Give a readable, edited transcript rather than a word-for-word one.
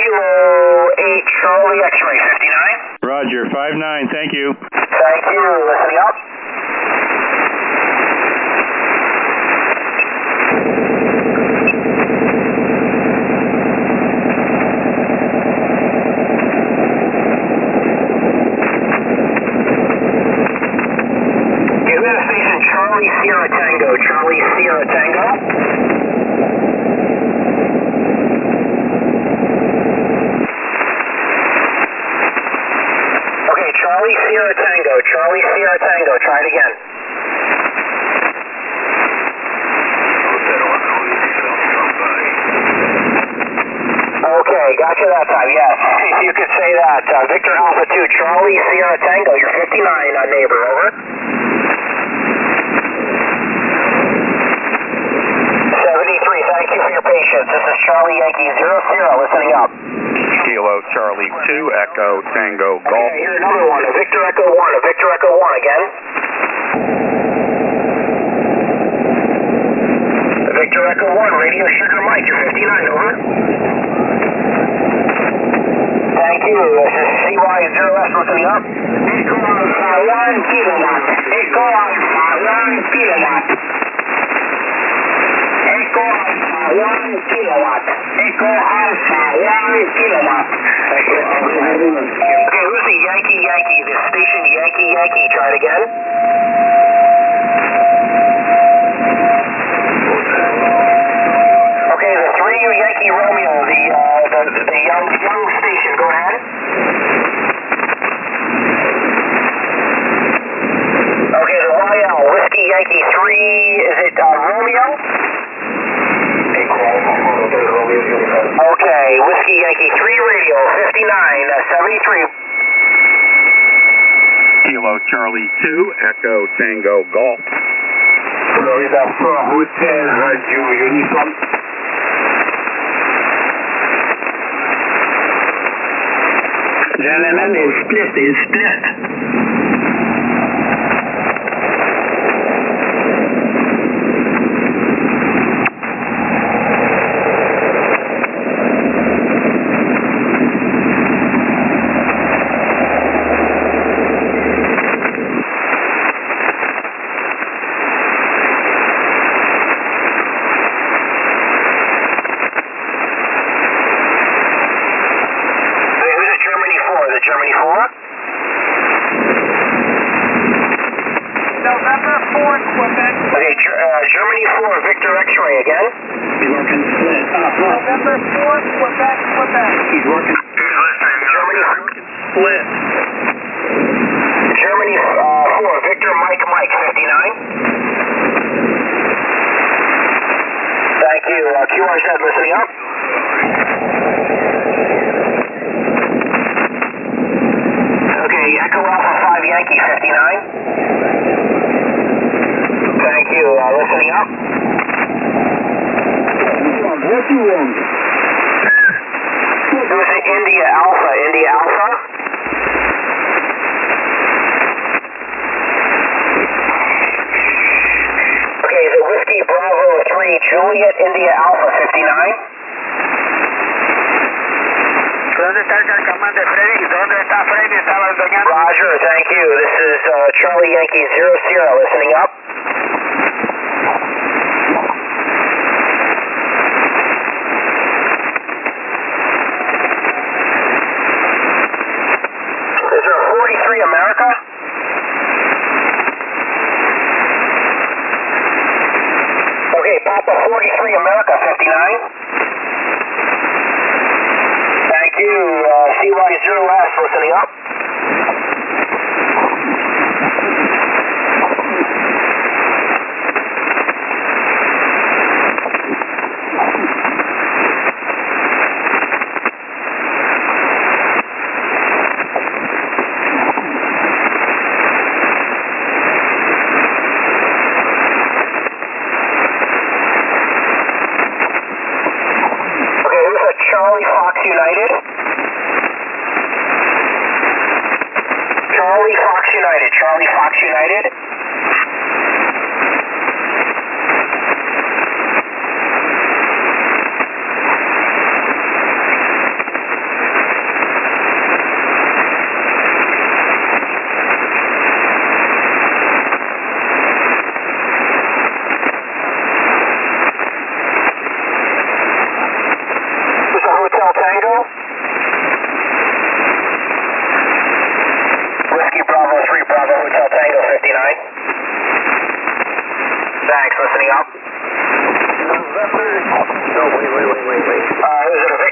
Kilo 8 Charlie X-ray 59. Roger, 5-9, thank you. Thank you, listening up. Charlie Sierra Tango, Charlie Sierra Tango. Okay, Charlie Sierra Tango, Charlie Sierra Tango, try it again. Okay, gotcha that time, yes. If you could say that. Victor Alpha 2, Charlie Sierra Tango, you're 59, neighbor, over. 73, thank you for your patience. This is Charlie Yankee 00, listening up. Kilo Charlie 2, Echo Tango Golf. Okay, here's another one, a Victor Echo 1, a Victor Echo 1 again. A Victor Echo 1, Radio Sugar Mike, you're 59, over. Thank you, this is CY0S, listening up. Echo Alpha 1 kilowatt, Echo Alpha 1 kilowatt. Echo Alpha 1 kilowatt. Echo Alpha 1 kilowatt. Okay, who's the Yankee Yankee? The station Yankee Yankee. Try it again. Okay, the 3U Yankee Romeo, the young station. Go ahead. Okay, the Royale Whiskey Yankee 3. Is it Romeo? Okay, Whiskey Yankee 3 Radio 59 73. Kilo Charlie 2, Echo Tango Golf. Florida 4 Hotel Radio Uniform. Gentlemen, is split. Germany 4. November 4, Quebec. Okay, Germany 4, Victor X-ray again. He's working split. November 4, Quebec, Quebec. He's working Germany split. Germany 4, Victor Mike 59. Thank you. QRZ listening up. Okay, Echo Alpha 5 Yankee 59. Thank you. Listening up. What do you want? Who's it? India Alpha. India Alpha. Okay, is it Whiskey Bravo 3 Juliet India Alpha 59? ¿Dónde está el carcamán de Freddy? ¿Dónde está Freddy? Estaba el doñando. Roger, thank you. This is Charlie Yankee 00, listening up. Is there a 43 America? Okay, Papa 43 America 59. Thank you. CY0S, listening up. Okay, who's a Charlie Fox United? Charlie Fox United. Charlie Fox United. Thanks, listening up. No, wait. Is it a